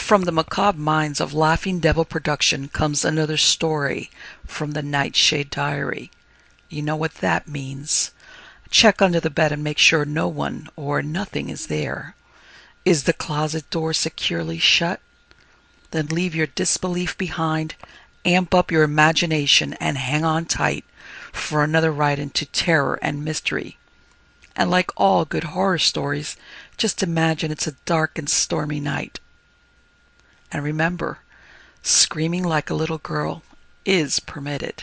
From the macabre minds of Laughing Devil Production comes another story from the Nightshade Diary. You know what that means. Check under the bed and make sure no one or nothing is there. Is the closet door securely shut? Then leave your disbelief behind, amp up your imagination, and hang on tight for another ride into terror and mystery. And like all good horror stories, just imagine it's a dark and stormy night. And remember, screaming like a little girl is permitted.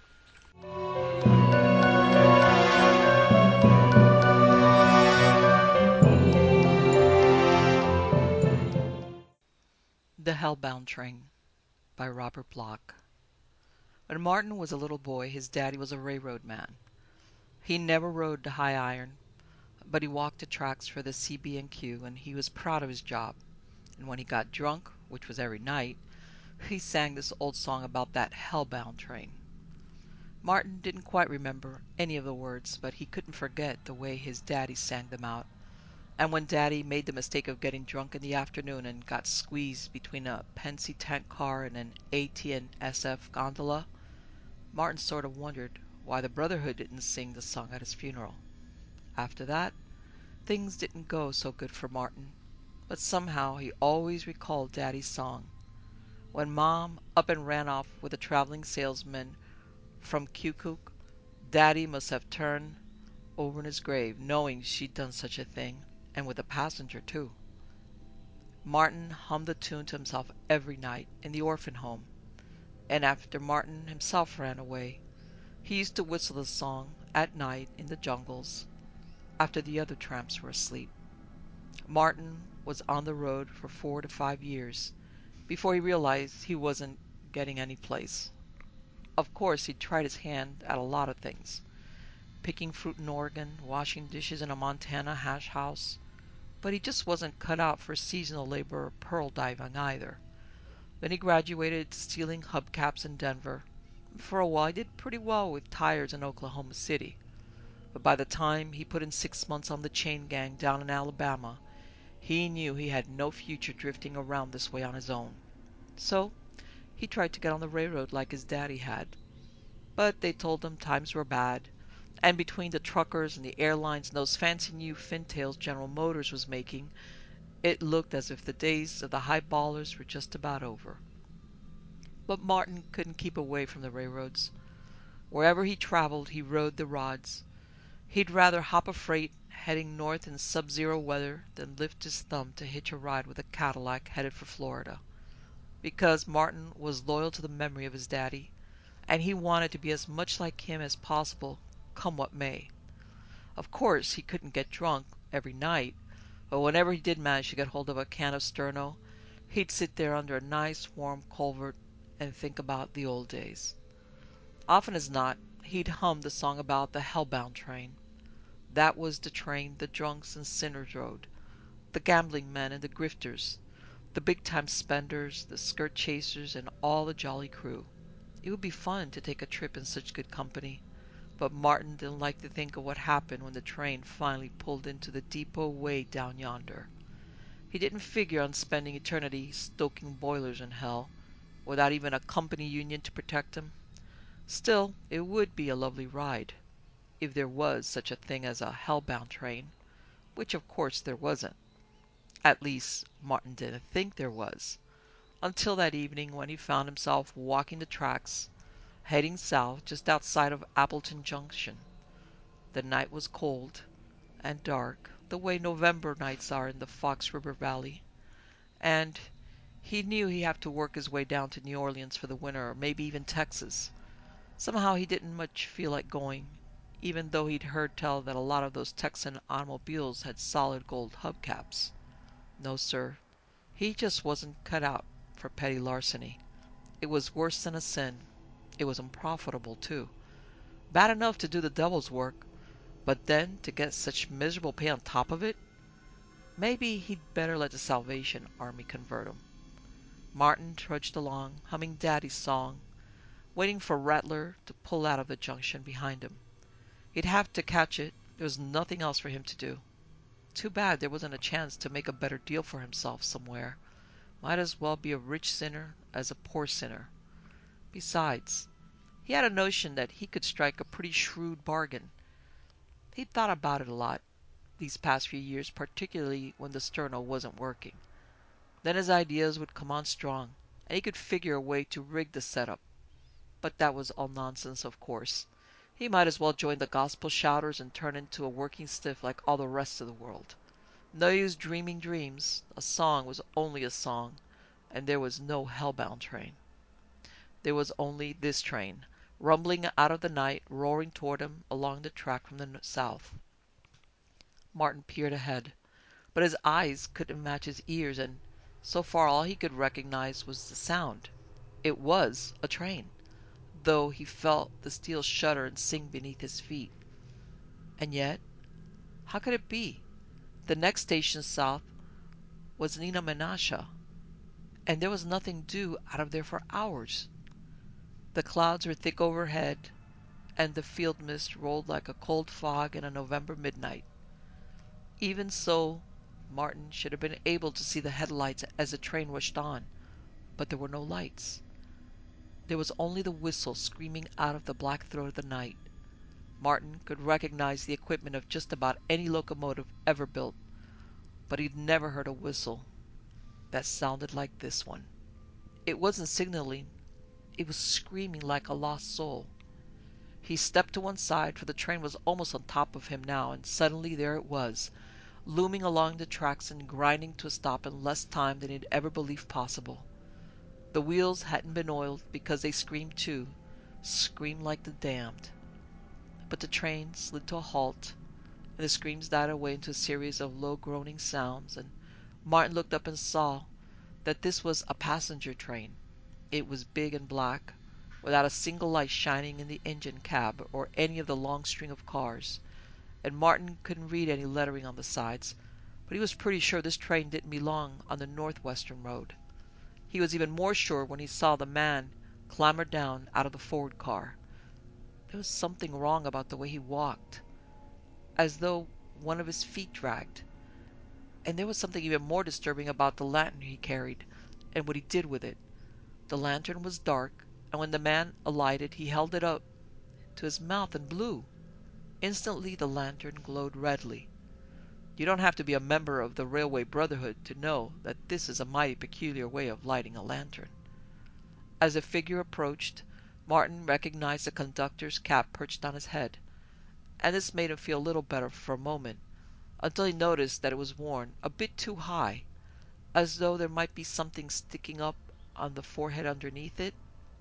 The Hellbound Train by Robert Bloch. When Martin was a little boy, his daddy was a railroad man. He never rode the high iron, but he walked the tracks for the CB&Q, and he was proud of his job. And when he got drunk, which was every night, he sang this old song about that hellbound train. Martin didn't quite remember any of the words, but he couldn't forget the way his daddy sang them out. And when Daddy made the mistake of getting drunk in the afternoon and got squeezed between a Pennsy tank car and an AT&SF gondola, Martin sort of wondered why the Brotherhood didn't sing the song at his funeral. After that, things didn't go so good for Martin, but somehow he always recalled Daddy's song. When Mom up and ran off with a traveling salesman from Keokuk, Daddy must have turned over in his grave, knowing she'd done such a thing, and with a passenger too. Martin hummed the tune to himself every night in the orphan home, and after Martin himself ran away, he used to whistle the song at night in the jungles after the other tramps were asleep. Martin was on the road for 4 to 5 years before he realized he wasn't getting any place. Of course, he'd tried his hand at a lot of things: picking fruit in Oregon, washing dishes in a Montana hash house, but he just wasn't cut out for seasonal labor or pearl diving either. Then he graduated stealing hubcaps in Denver. For a while he did pretty well with tires in Oklahoma City, but by the time he put in 6 months on the chain gang down in Alabama, he knew he had no future drifting around this way on his own. So he tried to get on the railroad like his daddy had, but they told him times were bad, and between the truckers and the airlines and those fancy new fintails General Motors was making, it looked as if the days of the high ballers were just about over. But Martin couldn't keep away from the railroads. Wherever he traveled, he rode the rods. He'd rather hop a freight heading north in sub-zero weather than lift his thumb to hitch a ride with a Cadillac headed for Florida. Because Martin was loyal to the memory of his daddy, and he wanted to be as much like him as possible, come what may. Of course, he couldn't get drunk every night, but whenever he did manage to get hold of a can of Sterno, he'd sit there under a nice warm culvert and think about the old days. Often as not, he'd hum the song about the hellbound train. That was the train the drunks and sinners rode, the gambling men and the grifters, the big-time spenders, the skirt chasers, and all the jolly crew. It would be fun to take a trip in such good company, but Martin didn't like to think of what happened when the train finally pulled into the depot way down yonder. He didn't figure on spending eternity stoking boilers in hell, without even a company union to protect him. Still, it would be a lovely ride, if there was such a thing as a hellbound train, which of course there wasn't. At least, Martin didn't think there was, until that evening when he found himself walking the tracks, heading south just outside of Appleton Junction. The night was cold and dark, the way November nights are in the Fox River Valley, and he knew he'd have to work his way down to New Orleans for the winter, or maybe even Texas. Somehow he didn't much feel like going, even though he'd heard tell that a lot of those Texan automobiles had solid gold hubcaps. No, sir, he just wasn't cut out for petty larceny. It was worse than a sin. It was unprofitable, too. Bad enough to do the devil's work, but then to get such miserable pay on top of it? Maybe he'd better let the Salvation Army convert him. Martin trudged along, humming Daddy's song, waiting for Rattler to pull out of the junction behind him. He'd have to catch it. There was nothing else for him to do. Too bad there wasn't a chance to make a better deal for himself somewhere, Might as well be a rich sinner as a poor sinner. Besides, he had a notion that he could strike a pretty shrewd bargain. He'd thought about it a lot these past few years, particularly when the sterno wasn't working. Then his ideas would come on strong, and he could figure a way to rig the setup. But that was all nonsense, of course. He might as well join the gospel shouters and turn into a working stiff like all the rest of the world. No use dreaming dreams. A song was only a song, and there was no hellbound train. There was only this train, rumbling out of the night, roaring toward him along the track from the south. Martin peered ahead, but his eyes couldn't match his ears, and so far all he could recognize was the sound. It was a train, though he felt the steel shudder and sink beneath his feet. And yet, how could it be? The next station south was Nina Menasha, and there was nothing due out of there for hours. The clouds were thick overhead, and the field mist rolled like a cold fog in a November midnight. Even so, Martin should have been able to see the headlights as the train rushed on, but there were no lights. There was only the whistle screaming out of the black throat of the night. Martin could recognize the equipment of just about any locomotive ever built, but he'd never heard a whistle that sounded like this one. It wasn't signaling, it was screaming like a lost soul. He stepped to one side, for the train was almost on top of him now, and suddenly there it was, looming along the tracks and grinding to a stop in less time than he'd ever believed possible. The wheels hadn't been oiled because they screamed too, screamed like the damned. But the train slid to a halt, and the screams died away into a series of low groaning sounds, and Martin looked up and saw that this was a passenger train. It was big and black, without a single light shining in the engine cab or any of the long string of cars, and Martin couldn't read any lettering on the sides, but he was pretty sure this train didn't belong on the Northwestern Road. He was even more sure when he saw the man clamber down out of the forward car. There was something wrong about the way he walked, as though one of his feet dragged. And there was something even more disturbing about the lantern he carried, and what he did with it. The lantern was dark, and when the man alighted he held it up to his mouth and blew. Instantly the lantern glowed redly. You don't have to be a member of the Railway Brotherhood to know that this is a mighty peculiar way of lighting a lantern. As the figure approached, Martin recognized the conductor's cap perched on his head, and this made him feel a little better for a moment, until he noticed that it was worn a bit too high, as though there might be something sticking up on the forehead underneath it.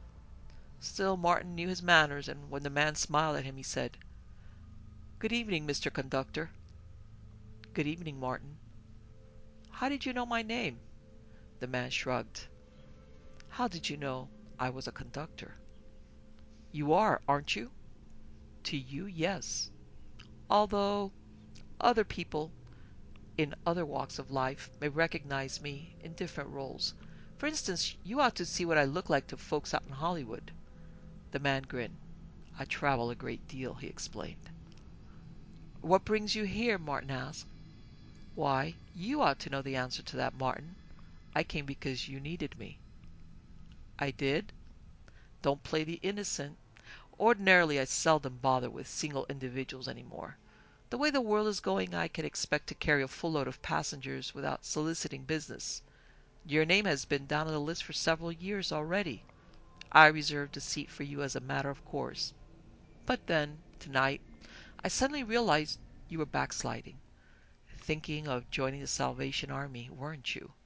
Still, Martin knew his manners, and when the man smiled at him, he said, "Good evening, Mr. Conductor." "Good evening, Martin." "How did you know my name?" The man shrugged. "How did you know I was a conductor?" "You are, aren't you?" "To you, yes. Although other people in other walks of life may recognize me in different roles. For instance, you ought to see what I look like to folks out in Hollywood." The man grinned. "I travel a great deal," he explained. "What brings you here?" Martin asked. "Why, you ought to know the answer to that, Martin. I came because you needed me." "I did? Don't play the innocent. Ordinarily I seldom bother with single individuals any more. The way the world is going, I can expect to carry a full load of passengers without soliciting business. Your name has been down on the list for several years already. I reserved a seat for you as a matter of course. But then, tonight, I suddenly realized you were backsliding. Thinking of joining the Salvation Army, weren't you?"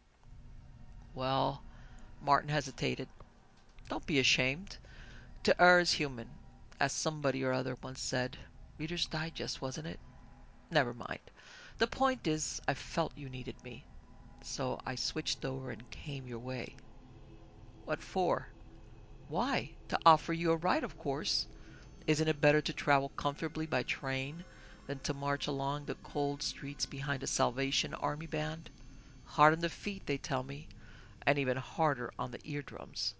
"Well," Martin hesitated, "don't be ashamed. To err is human, as somebody or other once said. Reader's Digest, wasn't it? Never mind. The point is, I felt you needed me, so I switched over and came your way." "What for?" "Why, to offer you a ride, of course. Isn't it better to travel comfortably by train than to march along the cold streets behind a Salvation Army band? Hard on the feet, they tell me, and even harder on the eardrums."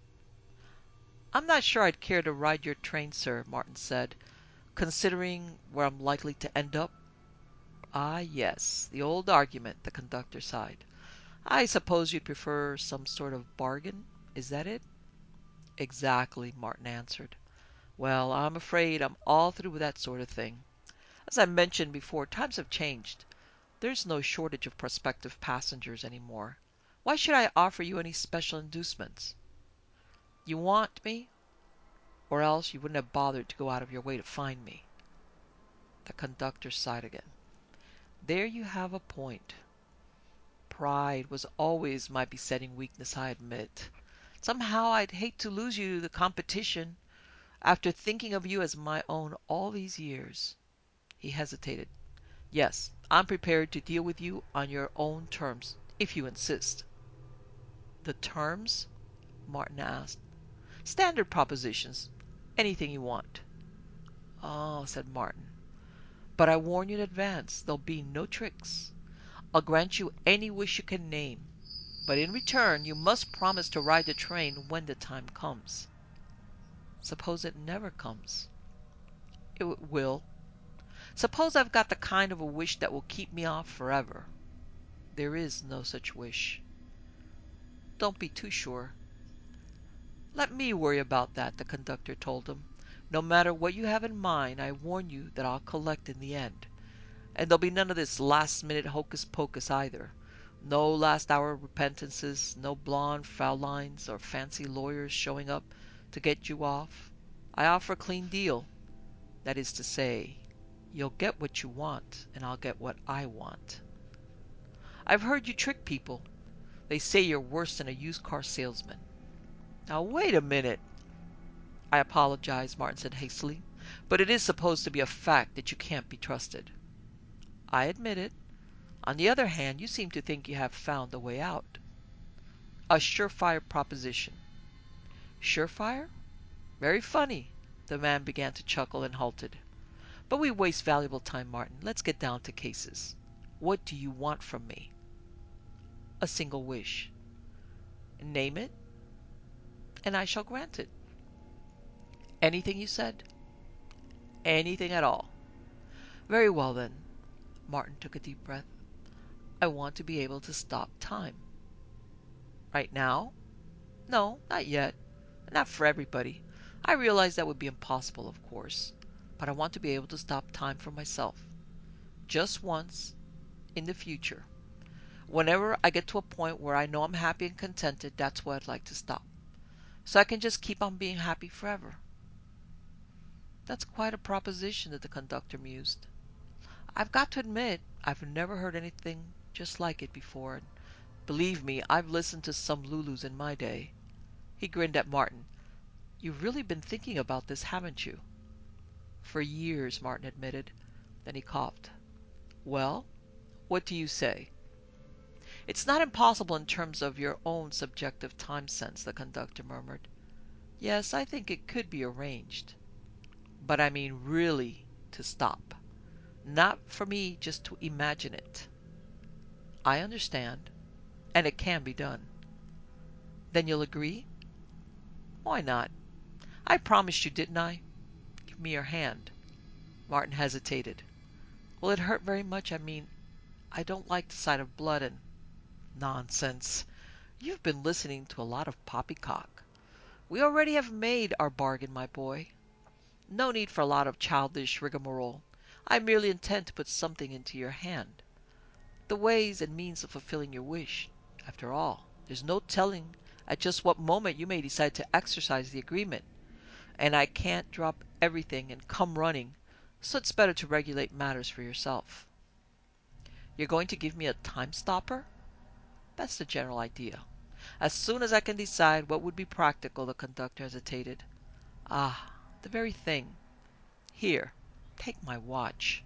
"I'm not sure I'd care to ride your train, sir," Martin said, "considering where I'm likely to end up." "Ah, yes, the old argument," the conductor sighed. I suppose you'd prefer some sort of bargain, is that it? Exactly, Martin answered. Well, I'm afraid I'm all through with that sort of thing. As I mentioned before, times have changed. There's no shortage of prospective passengers anymore. Why should I offer you any special inducements? You want me, or else you wouldn't have bothered to go out of your way to find me. The conductor sighed again. There you have a point. Pride was always my besetting weakness, I admit. Somehow I'd hate to lose you to the competition after thinking of you as my own all these years. He hesitated. Yes, I'm prepared to deal with you on your own terms, if you insist. The terms? Martin asked. Standard propositions. Anything you want. Oh, said Martin. But I warn you in advance, there'll be no tricks. I'll grant you any wish you can name. But in return, you must promise to ride the train when the time comes. Suppose it never comes. It will. Suppose I've got the kind of a wish that will keep me off forever. There is no such wish. Don't be too sure. Let me worry about that, the conductor told him. No matter what you have in mind, I warn you that I'll collect in the end. And there'll be none of this last-minute hocus-pocus either. No last-hour repentances, no blonde Fraulein's or fancy lawyers showing up to get you off. I offer a clean deal. That is to say, you'll get what you want, and I'll get what I want. I've heard you trick people. They say you're worse than a used car salesman. Now, wait a minute. I apologize, Martin said hastily, but it is supposed to be a fact that you can't be trusted. I admit it. On the other hand, you seem to think you have found a way out. A surefire proposition. Surefire? Very funny. The man began to chuckle and halted. But we waste valuable time, Martin. Let's get down to cases. What do you want from me? A single wish. Name it, and I shall grant it. Anything you said? Anything at all. Very well, then. Martin took a deep breath. I want to be able to stop time. Right now? No, not yet. Not for everybody. I realize that would be impossible, of course. But I want to be able to stop time for myself. Just once, in the future. Whenever I get to a point where I know I'm happy and contented, that's where I'd like to stop. So I can just keep on being happy forever. That's quite a proposition, that the conductor mused. I've got to admit, I've never heard anything just like it before, and believe me, I've listened to some Lulus in my day. He grinned at Martin. You've really been thinking about this, haven't you? For years, Martin admitted. Then he coughed. Well, what do you say? It's not impossible in terms of your own subjective time sense, the conductor murmured. Yes, I think it could be arranged. But I mean really to stop. Not for me just to imagine it. I understand, and it can be done. Then you'll agree? Why not? I promised you, didn't I? Give me your hand. Martin hesitated. Will it hurt very much? I mean, I don't like the sight of blood and... Nonsense. You've been listening to a lot of poppycock. We already have made our bargain, my boy. No need for a lot of childish rigmarole. I merely intend to put something into your hand. The ways and means of fulfilling your wish. After all, there's no telling at just what moment you may decide to exercise the agreement. And I can't drop everything and come running, so it's better to regulate matters for yourself. You're going to give me a time stopper? That's the general idea. As soon as I can decide what would be practical, the conductor hesitated. Ah, the very thing. Here, take my watch.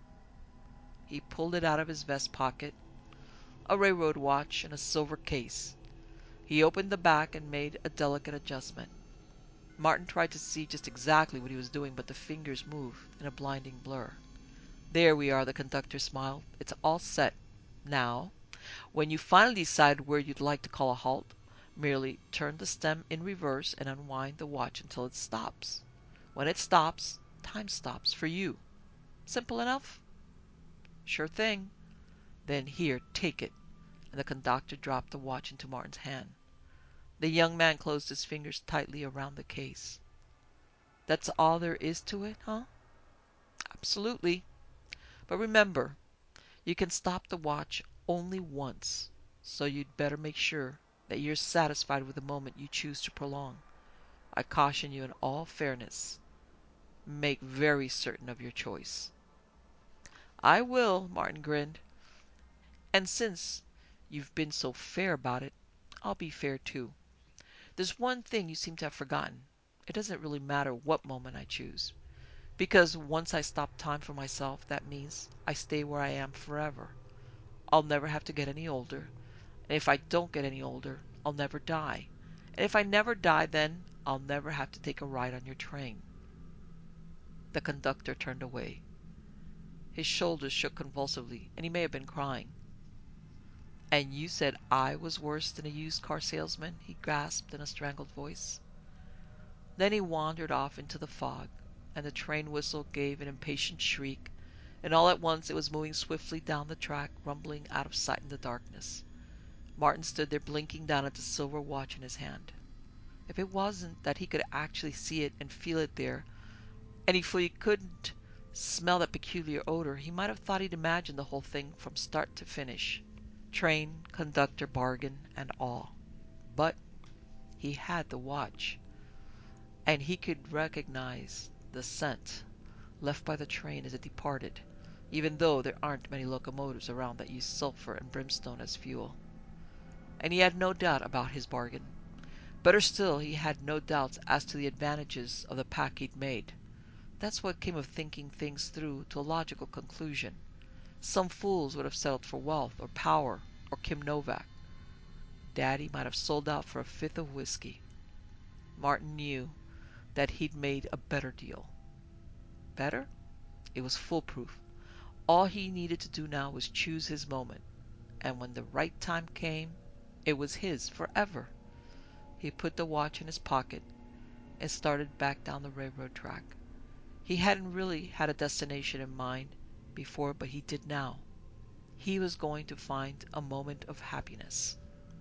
He pulled it out of his vest pocket, a railroad watch in a silver case. He opened the back and made a delicate adjustment. Martin tried to see just exactly what he was doing, but the fingers moved in a blinding blur. There we are, the conductor smiled. It's all set. Now, when you finally decide where you'd like to call a halt, merely turn the stem in reverse and unwind the watch until it stops. When it stops, time stops for you. Simple enough? Sure thing. Then here, take it, and the conductor dropped the watch into Martin's hand. The young man closed his fingers tightly around the case. That's all there is to it, huh? Absolutely. But remember, you can stop the watch only once, so you'd better make sure that you're satisfied with the moment you choose to prolong. I caution you in all fairness. Make very certain of your choice. I will, Martin grinned. And since you've been so fair about it, I'll be fair too. There's one thing you seem to have forgotten. It doesn't really matter what moment I choose. Because once I stop time for myself, that means I stay where I am forever. I'll never have to get any older. And if I don't get any older, I'll never die. And if I never die, then I'll never have to take a ride on your train. The conductor turned away. His shoulders shook convulsively, and he may have been crying. And you said I was worse than a used car salesman? He gasped in a strangled voice. Then he wandered off into the fog, and the train whistle gave an impatient shriek, and all at once it was moving swiftly down the track, rumbling out of sight in the darkness. Martin stood there blinking down at the silver watch in his hand. If it wasn't that he could actually see it and feel it there, and if he couldn't smell that peculiar odor, he might have thought he'd imagined the whole thing from start to finish. Train, conductor, bargain, and all. But he had the watch, and he could recognize the scent left by the train as it departed, even though there aren't many locomotives around that use sulfur and brimstone as fuel. And he had no doubt about his bargain. Better still, he had no doubts as to the advantages of the pack he'd made. That's what came of thinking things through to a logical conclusion. Some fools would have settled for wealth or power or Kim Novak. Daddy might have sold out for a fifth of whiskey. Martin knew that he'd made a better deal. Better? It was foolproof. All he needed to do now was choose his moment, and when the right time came, it was his forever. He put the watch in his pocket and started back down the railroad track. He hadn't really had a destination in mind before, but he did now. He was going to find a moment of happiness.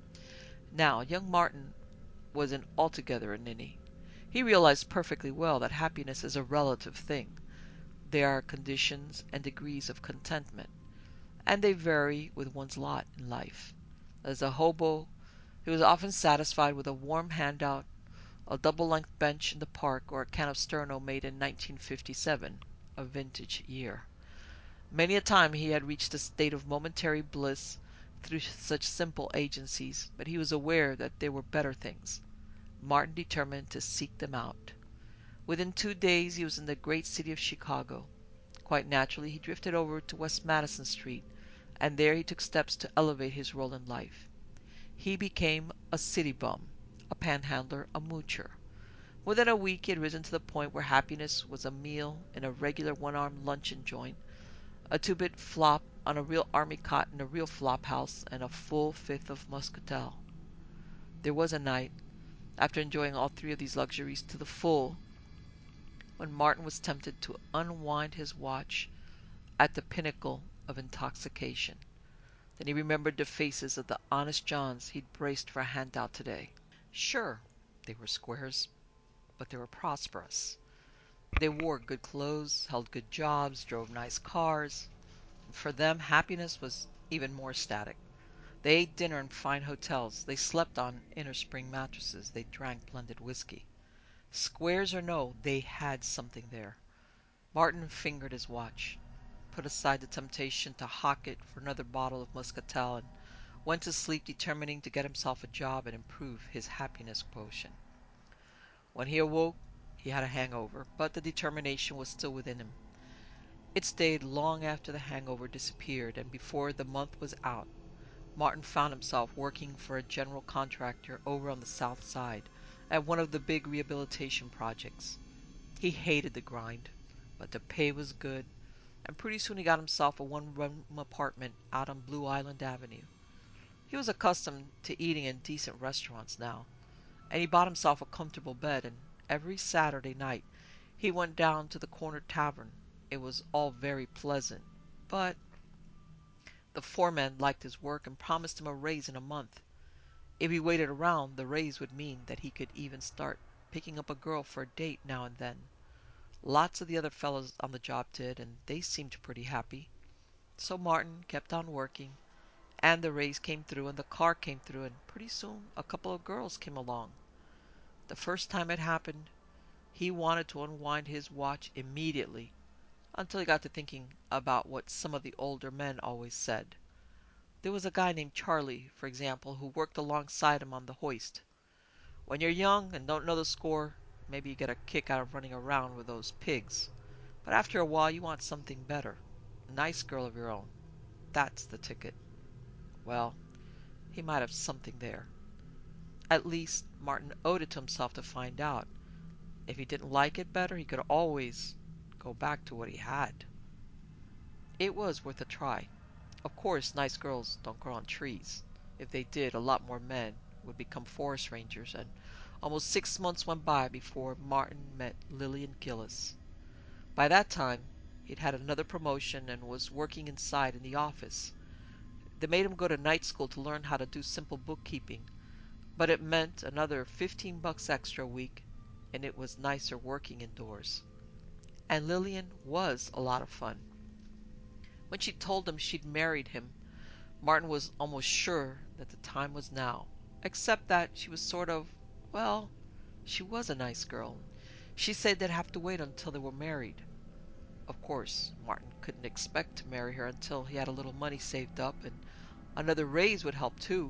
Now, young Martin wasn't altogether a ninny. He realized perfectly well that happiness is a relative thing. There are conditions and degrees of contentment, and they vary with one's lot in life. As a hobo, he was often satisfied with a warm handout, a double-length bench in the park, or a can of Sterno made in 1957, a vintage year. Many a time he had reached a state of momentary bliss through such simple agencies, but he was aware that there were better things. Martin determined to seek them out. Within 2 days he was in the great city of Chicago. Quite naturally, he drifted over to West Madison Street, and there he took steps to elevate his role in life. He became a city bum, a panhandler, a moocher. Within a week he had risen to the point where happiness was a meal in a regular one-armed luncheon joint, a two-bit flop on a real army cot in a real flop house, and a full fifth of muscatel. There was a night, after enjoying all three of these luxuries to the full, when Martin was tempted to unwind his watch at the pinnacle of intoxication. Then he remembered the faces of the honest Johns he'd braced for a handout today. Sure, they were squares, but they were prosperous. They wore good clothes, held good jobs, drove nice cars. For them, happiness was even more static. They ate dinner in fine hotels. They slept on inner spring mattresses. They drank blended whiskey. Squares or no, they had something there. Martin fingered his watch, put aside the temptation to hawk it for another bottle of muscatel, and went to sleep determining to get himself a job and improve his happiness quotient. When he awoke, he had a hangover, but the determination was still within him. It stayed long after the hangover disappeared, and before the month was out, Martin found himself working for a general contractor over on the south side at one of the big rehabilitation projects. He hated the grind, but the pay was good, and pretty soon he got himself a one-room apartment out on Blue Island Avenue. He was accustomed to eating in decent restaurants now, and he bought himself a comfortable bed, and every Saturday night he went down to the corner tavern. It was all very pleasant, but The foreman liked his work and promised him a raise in a month. If he waited around, the raise would mean that he could even start picking up a girl for a date now and then. Lots of the other fellows on the job did, and they seemed pretty happy. So Martin kept on working, and the raise came through, and the car came through, and pretty soon a couple of girls came along. The first time it happened, he wanted to unwind his watch immediately, until he got to thinking about what some of the older men always said. There was a guy named Charlie, for example, who worked alongside him on the hoist. When you're young and don't know the score, maybe you get a kick out of running around with those pigs. But after a while, you want something better. A nice girl of your own. That's the ticket. Well, he might have something there. At least, Martin owed it to himself to find out. If he didn't like it better, he could always go back to what he had. It was worth a try. Of course, nice girls don't grow on trees. If they did, a lot more men would become forest rangers, and almost 6 months went by before Martin met Lillian Gillis. By that time, he'd had another promotion and was working inside in the office. They made him go to night school to learn how to do simple bookkeeping, but it meant another $15 extra a week, and it was nicer working indoors. And Lillian was a lot of fun. When she told him she'd married him, Martin was almost sure that the time was now, except that she was sort of, well, she was a nice girl. She said they'd have to wait until they were married. Of course, Martin couldn't expect to marry her until he had a little money saved up, and another raise would help too.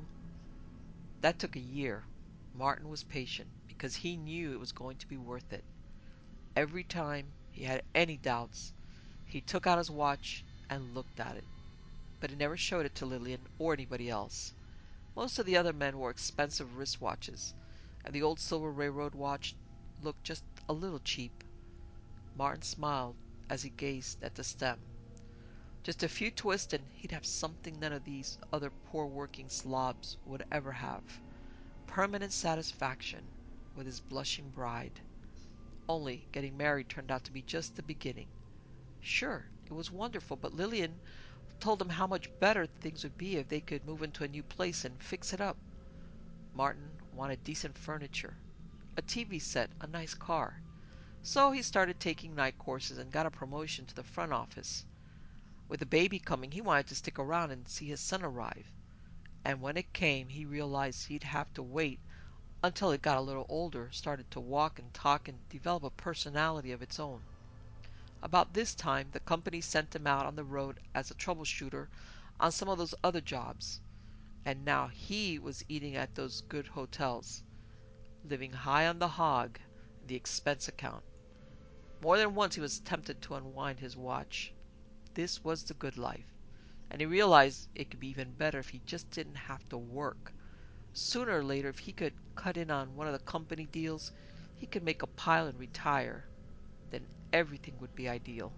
That took a year. Martin was patient because he knew it was going to be worth it. Every time he had any doubts, he took out his watch and looked at it. But he never showed it to Lillian or anybody else. Most of the other men wore expensive wristwatches, and the old silver railroad watch looked just a little cheap. Martin smiled as he gazed at the stem. Just a few twists and he'd have something none of these other poor working slobs would ever have. Permanent satisfaction with his blushing bride. Only getting married turned out to be just the beginning. Sure, it was wonderful, but Lillian told him how much better things would be if they could move into a new place and fix it up. Martin wanted decent furniture, a TV set, a nice car. So he started taking night courses and got a promotion to the front office. With the baby coming, he wanted to stick around and see his son arrive. And when it came, he realized he'd have to wait until it got a little older, started to walk and talk and develop a personality of its own. About this time, the company sent him out on the road as a troubleshooter on some of those other jobs. And now he was eating at those good hotels, living high on the hog in the expense account. More than once he was tempted to unwind his watch. This was the good life, and he realized it could be even better if he just didn't have to work. Sooner or later, if he could cut in on one of the company deals, he could make a pile and retire. Then everything would be ideal.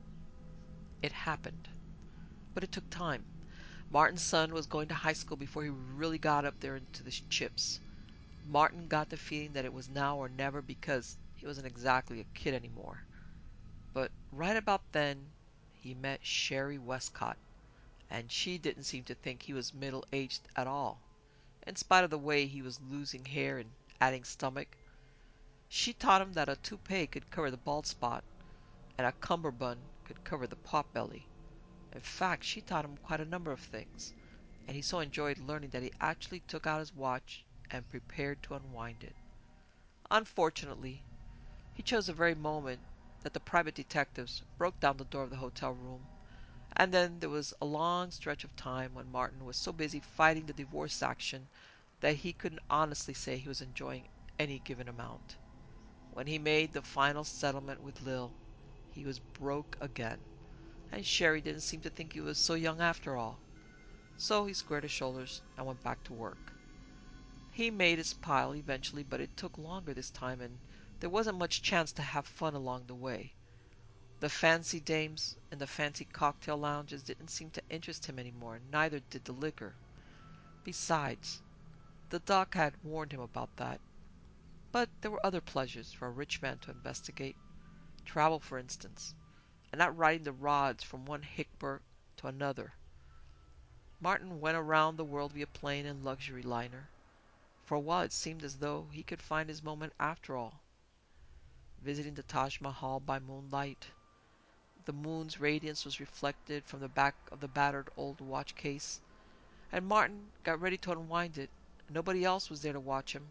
It happened, but it took time. Martin's son was going to high school before he really got up there into the chips. Martin got the feeling that it was now or never because he wasn't exactly a kid anymore. But right about then, he met Sherry Westcott, and she didn't seem to think he was middle-aged at all, in spite of the way he was losing hair and adding stomach. She taught him that a toupee could cover the bald spot, and a cummerbund could cover the pot belly. In fact, she taught him quite a number of things, and he so enjoyed learning that he actually took out his watch and prepared to unwind it. Unfortunately, he chose the very moment that the private detectives broke down the door of the hotel room, and then there was a long stretch of time when Martin was so busy fighting the divorce action that he couldn't honestly say he was enjoying any given amount. When he made the final settlement with Lil, he was broke again, and Sherry didn't seem to think he was so young after all. So he squared his shoulders and went back to work. He made his pile eventually, but it took longer this time, and there wasn't much chance to have fun along the way. The fancy dames and the fancy cocktail lounges didn't seem to interest him anymore, neither did the liquor. Besides, the doc had warned him about that. But there were other pleasures for a rich man to investigate. Travel, for instance, and not riding the rods from one hickburg to another. Martin went around the world via plane and luxury liner. For a while it seemed as though he could find his moment after all. Visiting the Taj Mahal by moonlight. The moon's radiance was reflected from the back of the battered old watch case, and Martin got ready to unwind it. Nobody else was there to watch him,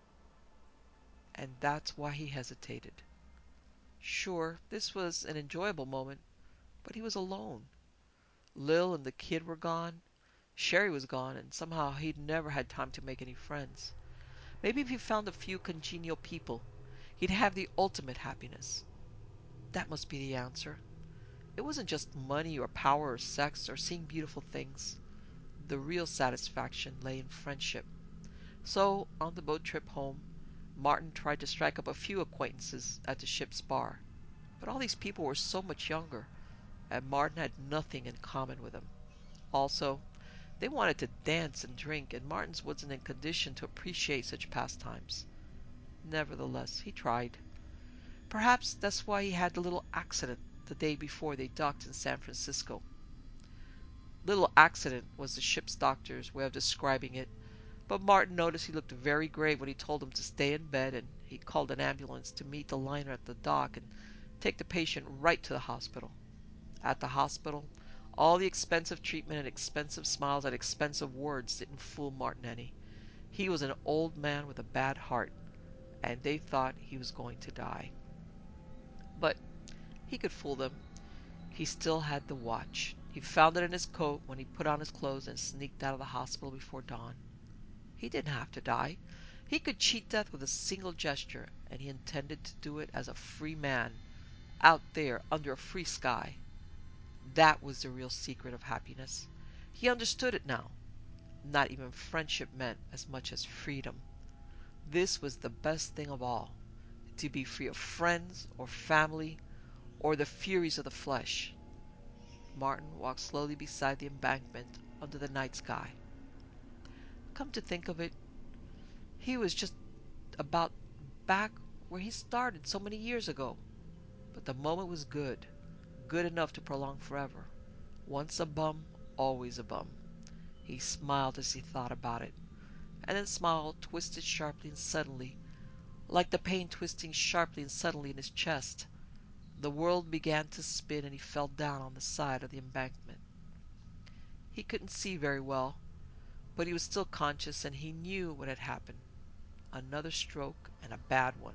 and that's why he hesitated. Sure, this was an enjoyable moment, but he was alone. Lil and the kid were gone. Sherry was gone, and somehow he'd never had time to make any friends. Maybe if he found a few congenial people, he'd have the ultimate happiness. That must be the answer. It wasn't just money or power or sex or seeing beautiful things. The real satisfaction lay in friendship. So, on the boat trip home, Martin tried to strike up a few acquaintances at the ship's bar. But all these people were so much younger, and Martin had nothing in common with them. Also, they wanted to dance and drink, and Martin wasn't in condition to appreciate such pastimes. Nevertheless, he tried. Perhaps that's why he had the little accident the day before they docked in San Francisco. Little accident was the ship's doctor's way of describing it, but Martin noticed he looked very grave when he told him to stay in bed, and he called an ambulance to meet the liner at the dock and take the patient right to the hospital. At the hospital, all the expensive treatment and expensive smiles and expensive words didn't fool Martin any. He was an old man with a bad heart, and they thought he was going to die. But he could fool them. He still had the watch. He found it in his coat when he put on his clothes and sneaked out of the hospital before dawn. He didn't have to die. He could cheat death with a single gesture, and he intended to do it as a free man, out there under a free sky. That was the real secret of happiness. He understood it now. Not even friendship meant as much as freedom. This was the best thing of all, to be free of friends or family or the furies of the flesh. Martin walked slowly beside the embankment under the night sky. Come to think of it, he was just about back where he started so many years ago. But the moment was good, good enough to prolong forever. Once a bum, always a bum. He smiled as he thought about it, and then smile twisted sharply and suddenly, like the pain twisting sharply and suddenly in his chest. The world began to spin, and he fell down on the side of the embankment. He couldn't see very well, but he was still conscious, and he knew what had happened. Another stroke, and a bad one.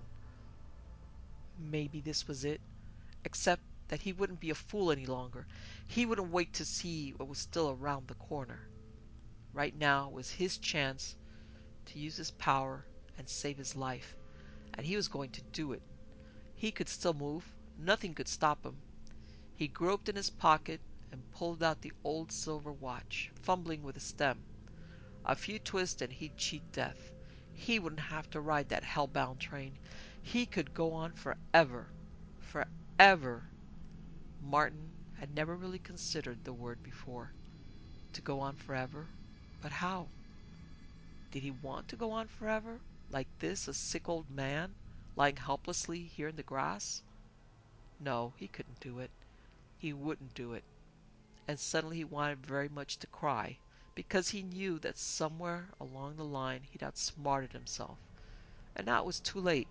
Maybe this was it, except that he wouldn't be a fool any longer. He wouldn't wait to see what was still around the corner. Right now was his chance to use his power and save his life, and he was going to do it. He could still move. Nothing could stop him. He groped in his pocket and pulled out the old silver watch, fumbling with the stem. A few twists and he'd cheat death. He wouldn't have to ride that hell-bound train. He could go on forever. Forever. Martin had never really considered the word before. To go on forever? But how? Did he want to go on forever? Like this, a sick old man, lying helplessly here in the grass? No, he couldn't do it. He wouldn't do it. And suddenly he wanted very much to cry, because he knew that somewhere along the line he'd outsmarted himself. And now it was too late.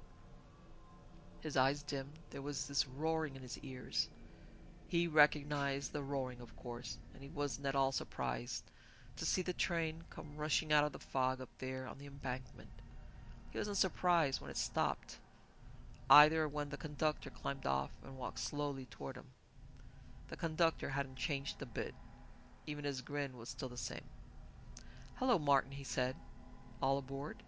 His eyes dimmed. There was this roaring in his ears. He recognized the roaring, of course, and he wasn't at all surprised to see the train come rushing out of the fog up there on the embankment. He wasn't surprised when it stopped, either when the conductor climbed off and walked slowly toward him. The conductor hadn't changed a bit. Even his grin was still the same. "Hello, Martin," he said. "All aboard?"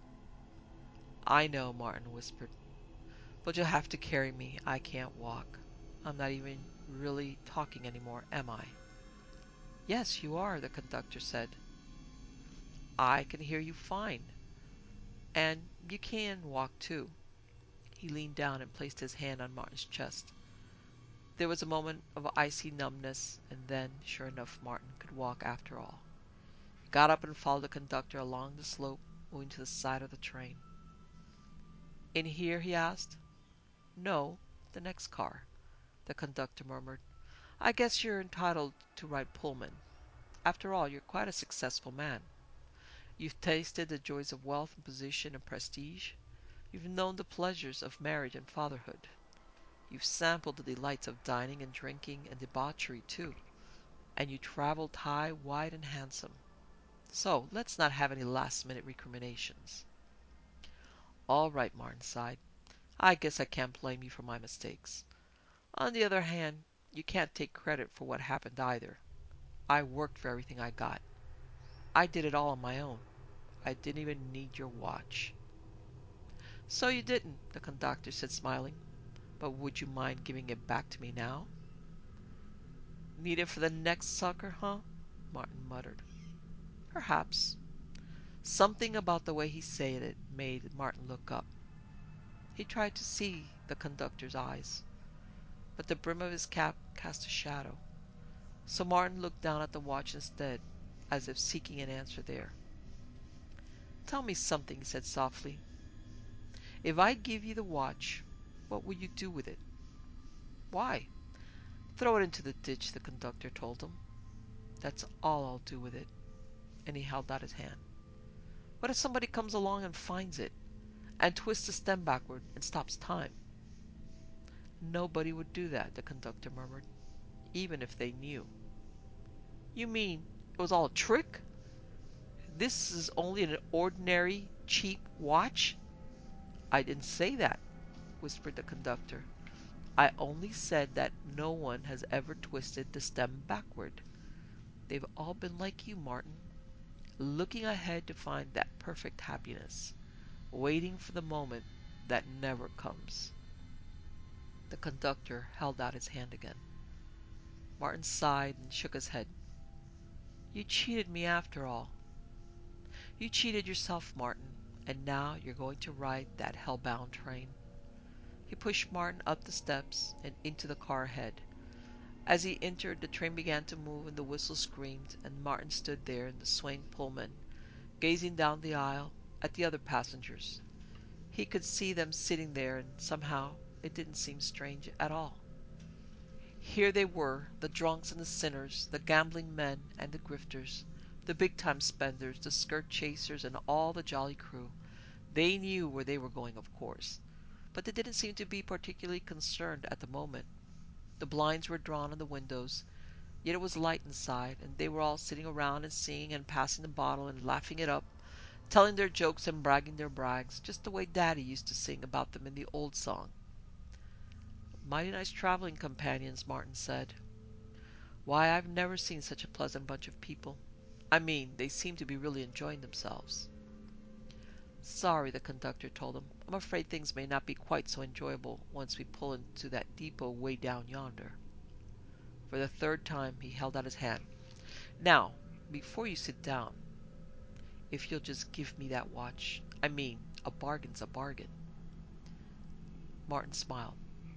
"I know," Martin whispered. "But you'll have to carry me. I can't walk. I'm not even really talking anymore, am I?" "Yes, you are," the conductor said. "I can hear you fine. And you can walk, too." He leaned down and placed his hand on Martin's chest. There was a moment of icy numbness, and then, sure enough, Martin could walk after all. He got up and followed the conductor along the slope, moving to the side of the train. "In here?" he asked. "No, the next car," the conductor murmured. "I guess you're entitled to ride Pullman." After all, you're quite a successful man. You've tasted the joys of wealth and position and prestige. You've known the pleasures of marriage and fatherhood. You've sampled the delights of dining and drinking and debauchery, too. And you traveled high, wide, and handsome. So let's not have any last minute recriminations. All right, Martin sighed. I guess I can't blame you for my mistakes. On the other hand, you can't take credit for what happened either. I worked for everything I got. I did it all on my own. I didn't even need your watch. So you didn't, the conductor said, smiling. But would you mind giving it back to me now? Need it for the next sucker, huh? Martin muttered. Perhaps. Something about the way he said it made Martin look up. He tried to see the conductor's eyes, but the brim of his cap cast a shadow. So Martin looked down at the watch instead, as if seeking an answer there. Tell me something, he said softly. If I give you the watch, what will you do with it? Why? Throw it into the ditch, the conductor told him. That's all I'll do with it. And he held out his hand. What if somebody comes along and finds it, and twists the stem backward and stops time? Nobody would do that, the conductor murmured, even if they knew. You mean it was all a trick? This is only an ordinary, cheap watch? I didn't say that, whispered the conductor. I only said that no one has ever twisted the stem backward. They've all been like you, Martin, looking ahead to find that perfect happiness, waiting for the moment that never comes. The conductor held out his hand again. Martin sighed and shook his head. You cheated me after all. You cheated yourself, Martin, and now you're going to ride that hellbound train. He pushed Martin up the steps and into the car ahead. As he entered, the train began to move and the whistle screamed, and Martin stood there in the swaying Pullman, gazing down the aisle at the other passengers. He could see them sitting there, and somehow it didn't seem strange at all. Here they were, the drunks and the sinners, the gambling men and the grifters, the big-time spenders, the skirt chasers, and all the jolly crew. They knew where they were going, of course, but they didn't seem to be particularly concerned at the moment. The blinds were drawn on the windows, yet it was light inside, and they were all sitting around and singing and passing the bottle and laughing it up, telling their jokes and bragging their brags, just the way Daddy used to sing about them in the old song. Mighty nice traveling companions, Martin said. Why, I've never seen such a pleasant bunch of people. I mean, they seem to be really enjoying themselves. Sorry, the conductor told him. I'm afraid things may not be quite so enjoyable once we pull into that depot way down yonder. For the third time he held out his hand. Now, before you sit down, if you'll just give me that watch. I mean, a bargain's a bargain. Martin smiled.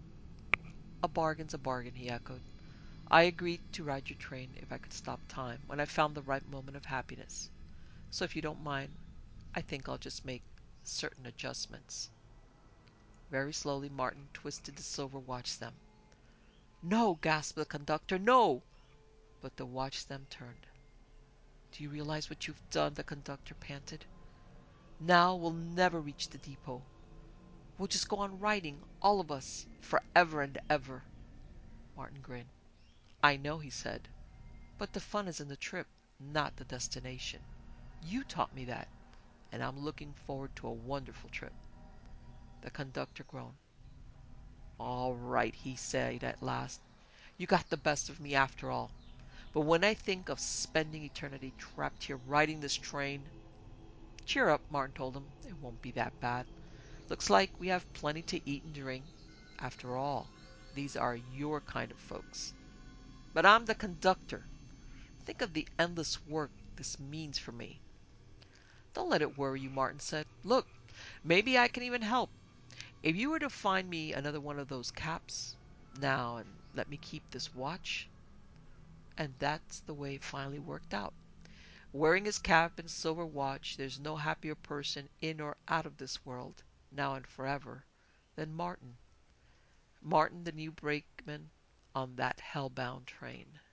A bargain's a bargain, he echoed. I agreed to ride your train if I could stop time when I found the right moment of happiness. So if you don't mind, I think I'll just make certain adjustments. Very slowly Martin twisted the silver watch stem. No, gasped the conductor, no! But the watch stem turned. Do you realize what you've done? The conductor panted. Now we'll never reach the depot. We'll just go on riding, all of us, forever and ever. Martin grinned. I know, he said, but the fun is in the trip, not the destination. You taught me that, and I'm looking forward to a wonderful trip. The conductor groaned. All right, he said at last. You got the best of me after all. But when I think of spending eternity trapped here riding this train... Cheer up, Martin told him. It won't be that bad. Looks like we have plenty to eat and drink. After all, these are your kind of folks. But I'm the conductor. Think of the endless work this means for me. Don't let it worry you, Martin said. Look, maybe I can even help. If you were to find me another one of those caps, now, and let me keep this watch. And that's the way it finally worked out. Wearing his cap and silver watch, there's no happier person in or out of this world, now and forever, than Martin. Martin, the new brakeman on that hellbound train.